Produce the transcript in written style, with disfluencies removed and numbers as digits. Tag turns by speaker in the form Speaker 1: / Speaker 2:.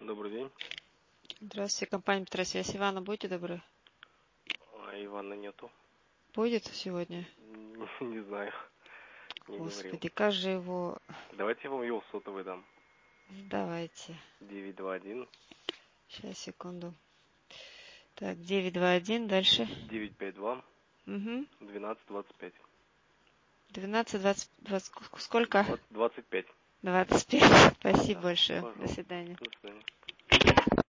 Speaker 1: Добрый день.
Speaker 2: Здравствуйте, компания Петросвязь. Ивана, будьте добры.
Speaker 1: А Ивана нету.
Speaker 2: Будет сегодня?
Speaker 1: Не знаю. Не говорил.
Speaker 2: Господи, как же его...
Speaker 1: Давайте я вам его сотовый дам.
Speaker 2: Давайте.
Speaker 1: 921
Speaker 2: Сейчас, секунду. Так, 921, дальше.
Speaker 1: 952
Speaker 2: Угу.
Speaker 1: 1225.
Speaker 2: 12, 20, сколько?
Speaker 1: 25.
Speaker 2: 25. Спасибо
Speaker 1: Да,
Speaker 2: большое. До
Speaker 1: пожалуйста.
Speaker 2: свидания.
Speaker 1: До свидания.